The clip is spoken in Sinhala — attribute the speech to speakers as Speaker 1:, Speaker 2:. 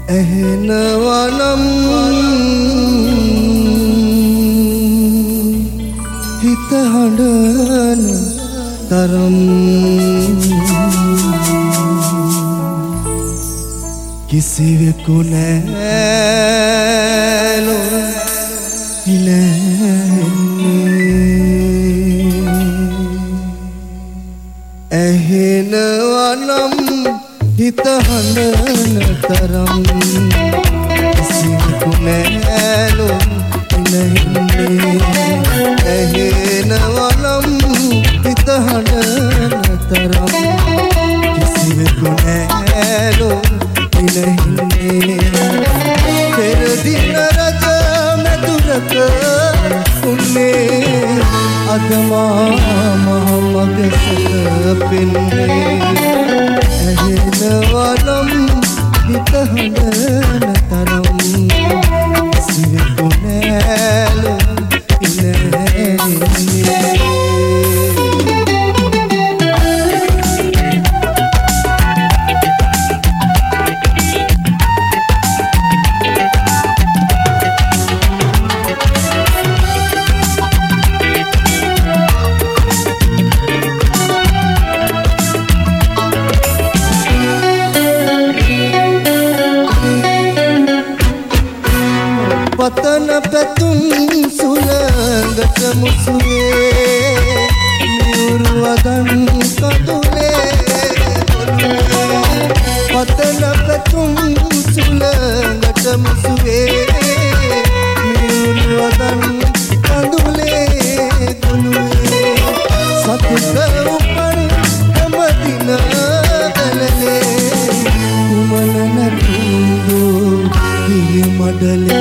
Speaker 1: ඇහෙනවනම් හිත හඬන තරම් කිසිවෙකු නෑලො ඉලෙන්නේ ඇහෙනවනම් හිත හඬන තරම් කිසිවෙකු නෑලො ඉලෙන්නේ ඇහෙනවනම් හිත හඬන තරම් කිසිවෙකු නෑලො පෙර දින රජ මැදුරක උන්නේ අද මා මහමග සැතපෙන්නේ ඇහෙනවනම් හිත හඬන තරම් කිසිවෙකු නෑලො ඉලෙන්නේ පතන පැතුම් සුළඟට මුසුවේ නියුරු වදන් කඳුලේ පතන පැතුම් සුළඟට මුසුවේ නියුරු වදන් කඳුලේ ගොනුවේ සතුට උපන් හැම දින දැලලේ කුමන නැතුදු හිය මඩලේ